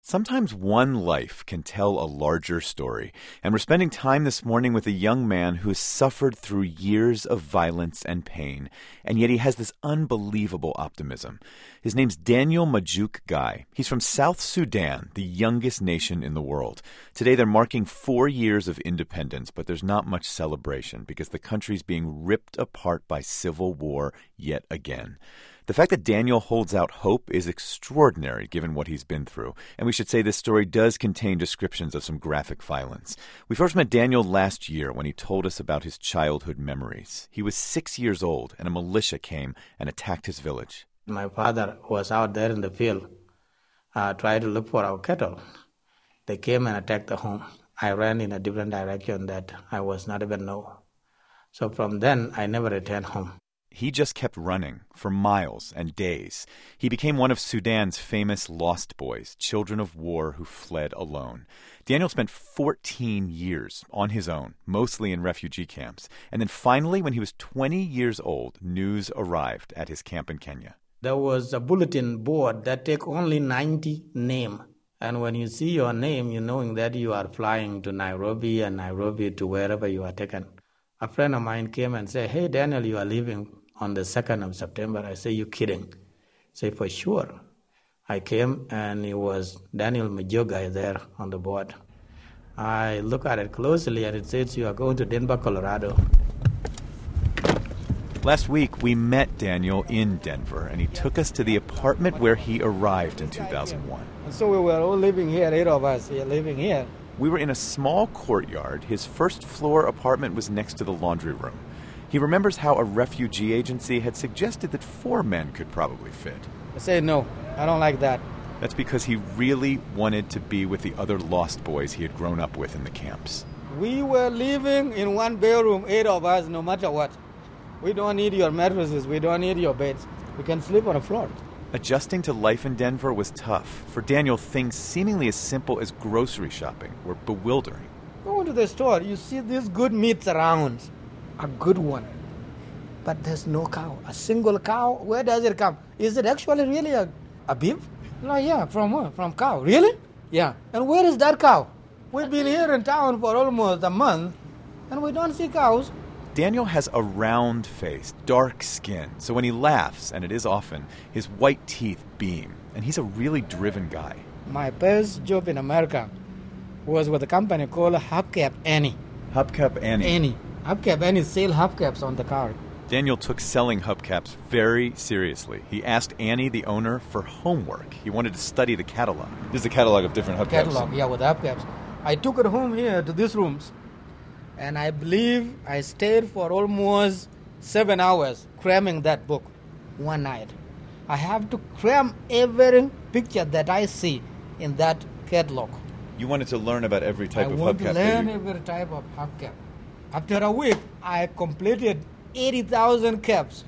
Sometimes one life can tell a larger story, and we're spending time this morning with a young man who has suffered through years of violence and pain, and yet he has this unbelievable optimism. His name's Daniel Majuk Gai. He's from South Sudan, the youngest nation in the world. Today they're marking 4 years of independence, but there's not much celebration because the country's being ripped apart by civil war yet again. The fact that Daniel holds out hope is extraordinary given what he's been through. And we should say this story does contain descriptions of some graphic violence. We first met Daniel last year when he told us about his childhood memories. He was 6 years old and a militia came and attacked his village. My father was out there in the field trying to look for our cattle. They came and attacked the home. I ran in a different direction that I was not even know. So from then, I never returned home. He just kept running for miles and days. He became one of Sudan's famous lost boys, children of war who fled alone. Daniel spent 14 years on his own, mostly in refugee camps. And then finally, when he was 20 years old, news arrived at his camp in Kenya. There was a bulletin board that take only 90 names. And when you see your name, you knowing that you are flying to Nairobi and Nairobi to wherever you are taken. A friend of mine came and said, "Hey, Daniel, you are leaving on the 2nd of September. I say, "You kidding?" I say, "For sure." I came and it was Daniel Majuk Gai there on the board. I look at it closely and it says, "You are going to Denver, Colorado." Last week, we met Daniel in Denver, and he took us to the apartment where he arrived in 2001. And so we were all living here, 8 of us here living here. We were in a small courtyard. His first-floor apartment was next to the laundry room. He remembers how a refugee agency had suggested that 4 men could probably fit. I said, "No, I don't like that." That's because he really wanted to be with the other lost boys he had grown up with in the camps. We were living in one bedroom, 8 of us, no matter what. We don't need your mattresses. We don't need your beds. We can sleep on the floor. Adjusting to life in Denver was tough. For Daniel, things seemingly as simple as grocery shopping were bewildering. Go into the store. You see these good meats around. A good one. But there's no cow. A single cow. Where does it come? Is it actually really a beef? No, yeah, from where? From cow. Really? Yeah. And where is that cow? We've been here in town for almost a month, and we don't see cows. Daniel has a round face, dark skin, so when he laughs, and it is often, his white teeth beam, and he's a really driven guy. My first job in America was with a company called Hubcap Annie. Hubcap Annie? Annie. Hubcap Annie sell hubcaps on the car. Daniel took selling hubcaps very seriously. He asked Annie, the owner, for homework. He wanted to study the catalog. This is a catalog of different hubcaps. Catalog, yeah, with hubcaps. I took it home here to these rooms. And I believe I stayed for almost 7 hours cramming that book one night. I have to cram every picture that I see in that catalog. You wanted to learn about every type of hubcap? I want to learn every type of hubcap. After a week, I completed 80,000 caps.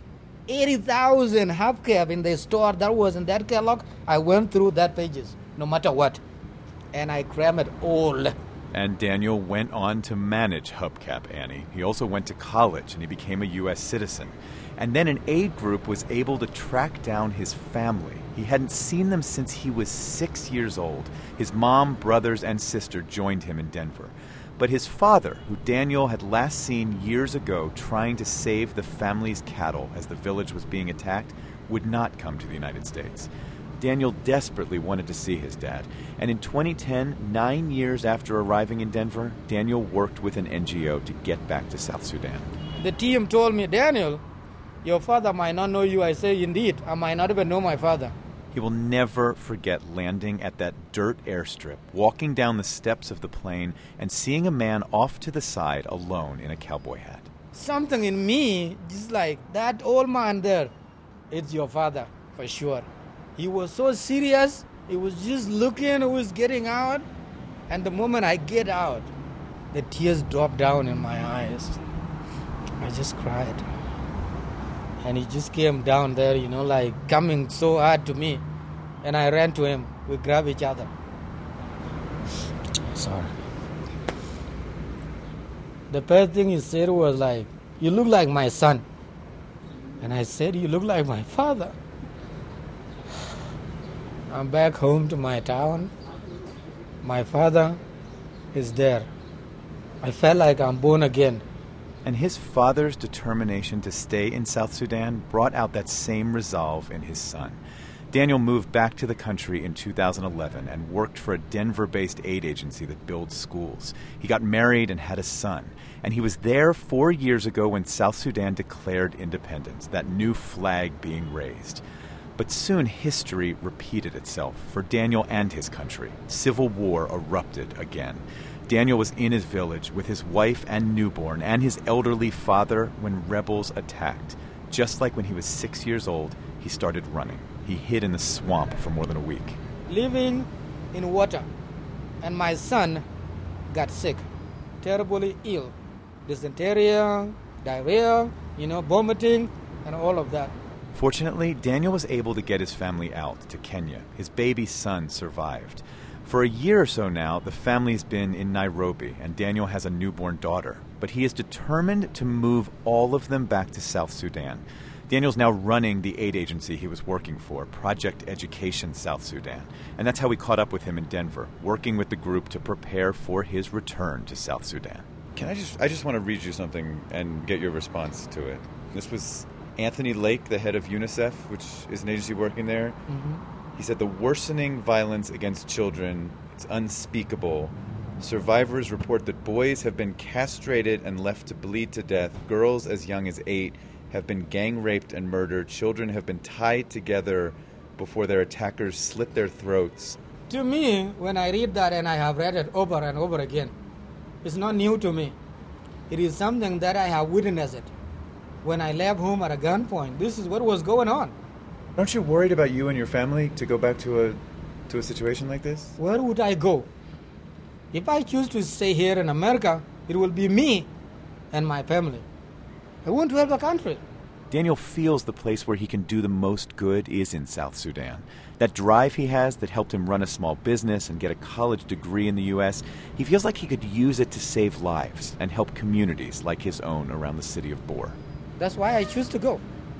80,000 hubcap in the store that was in that catalog. I went through that pages, no matter what. And I crammed it all. And Daniel went on to manage Hubcap Annie. He also went to college and he became a U.S. citizen. And then an aid group was able to track down his family. He hadn't seen them since he was 6 years old. His mom, brothers, and sister joined him in Denver. But his father, who Daniel had last seen years ago trying to save the family's cattle as the village was being attacked, would not come to the United States. Daniel desperately wanted to see his dad. And in 2010, 9 years after arriving in Denver, Daniel worked with an NGO to get back to South Sudan. The team told me, "Daniel, your father might not know you." I say, "Indeed, I might not even know my father." He will never forget landing at that dirt airstrip, walking down the steps of the plane, and seeing a man off to the side alone in a cowboy hat. Something in me, just like that old man there, it's your father, for sure. He was so serious. He was just looking who was getting out. And the moment I get out, the tears dropped down in my eyes. I just cried. And he just came down there, like coming so hard to me. And I ran to him. We grabbed each other. Sorry. The first thing he said was like, "You look like my son." And I said, "You look like my father." I'm back home to my town. My father is there. I felt like I'm born again. And his father's determination to stay in South Sudan brought out that same resolve in his son. Daniel moved back to the country in 2011 and worked for a Denver-based aid agency that builds schools. He got married and had a son. And he was there 4 years ago when South Sudan declared independence, that new flag being raised. But soon history repeated itself for Daniel and his country. Civil war erupted again. Daniel was in his village with his wife and newborn and his elderly father when rebels attacked. Just like when he was 6 years old, he started running. He hid in the swamp for more than a week. Living in water. And my son got sick, terribly ill. Dysentery, diarrhea, vomiting, and all of that. Fortunately, Daniel was able to get his family out to Kenya. His baby son survived. For a year or so now, the family's been in Nairobi, and Daniel has a newborn daughter. But he is determined to move all of them back to South Sudan. Daniel's now running the aid agency he was working for, Project Education South Sudan. And that's how we caught up with him in Denver, working with the group to prepare for his return to South Sudan. I just want to read you something and get your response to it. This was Anthony Lake, the head of UNICEF, which is an agency working there. Mm-hmm. He said, the worsening violence against children, it's unspeakable. Survivors report that boys have been castrated and left to bleed to death. Girls as young as 8 have been gang raped and murdered. Children have been tied together before their attackers slit their throats. To me, when I read that, and I have read it over and over again, it's not new to me. It is something that I have witnessed it. When I left home at a gunpoint, this is what was going on. Aren't you worried about you and your family to go back to a situation like this? Where would I go? If I choose to stay here in America, it will be me and my family. I want to help the country. Daniel feels the place where he can do the most good is in South Sudan. That drive he has that helped him run a small business and get a college degree in the U.S., he feels like he could use it to save lives and help communities like his own around the city of Bor. That's why I choose to go.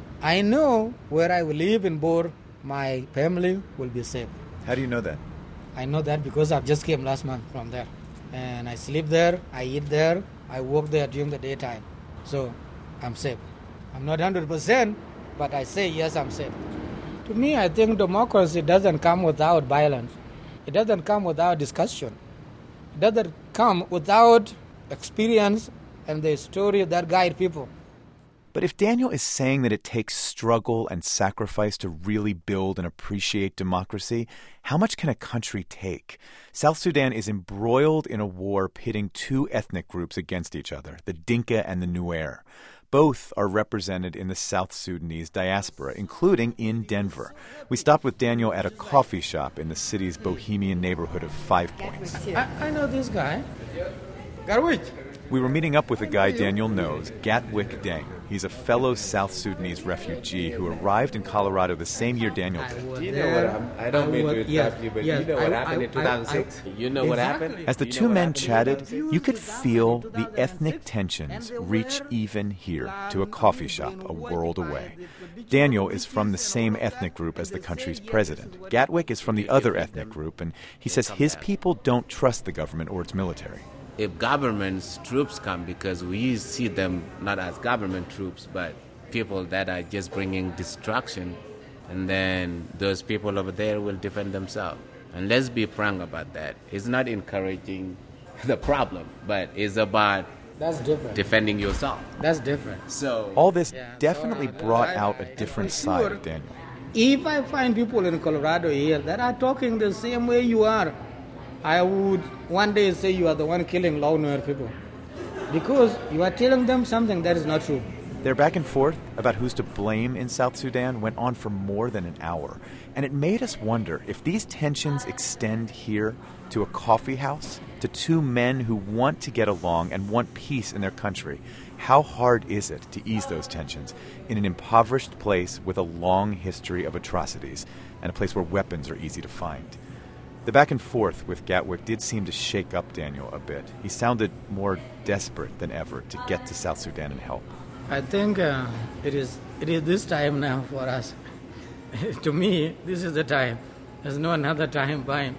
I know where I will live in Bor, my family will be safe. How do you know that? I know that because I just came last month from there. And I sleep there, I eat there, I work there during the daytime. So I'm safe. I'm not 100%, but I say yes, I'm safe. To me, I think democracy doesn't come without violence. It doesn't come without discussion. It doesn't come without experience and the story that guide people. But if Daniel is saying that it takes struggle and sacrifice to really build and appreciate democracy, how much can a country take? South Sudan is embroiled in a war pitting two ethnic groups against each other, the Dinka and the Nuer. Both are represented in the South Sudanese diaspora, including in Denver. We stopped with Daniel at a coffee shop in the city's bohemian neighborhood of Five Points. I know this guy. Garwich. We were meeting up with a guy Daniel knows, Gatwick Deng. He's a fellow South Sudanese refugee who arrived in Colorado the same year Daniel did. Do you know what I don't mean to interrupt you, but you know what happened in 2006? You know what happened? As the two men chatted, you could feel the ethnic tensions reach even here to a coffee shop a world away. Daniel is from the same ethnic group as the country's president. Gatwick is from the other ethnic group, and he says his people don't trust the government or its military. If government's troops come, because we see them not as government troops, but people that are just bringing destruction, and then those people over there will defend themselves. And let's be frank about that. It's not encouraging the problem, but it's about defending yourself. That's different. So all this definitely brought out a different side of Daniel. If I find people in Colorado here that are talking the same way you are, I would one day say you are the one killing Nuer people, because you are telling them something that is not true. Their back and forth about who's to blame in South Sudan went on for more than an hour, and it made us wonder if these tensions extend here to a coffee house, to two men who want to get along and want peace in their country. How hard is it to ease those tensions in an impoverished place with a long history of atrocities and a place where weapons are easy to find? The back and forth with Gatwick did seem to shake up Daniel a bit. He sounded more desperate than ever to get to South Sudan and help. I think it is this time now for us. To me, this is the time. There's no another time.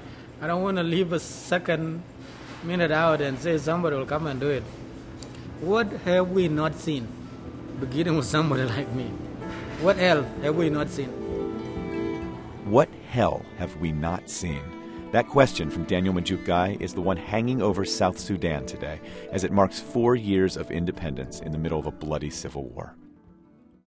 I don't want to leave a second minute out and say somebody will come and do it. What have we not seen? Beginning with somebody like me. What else have we not seen? What hell have we not seen? That question from Daniel Majukay is the one hanging over South Sudan today as it marks 4 years of independence in the middle of a bloody civil war.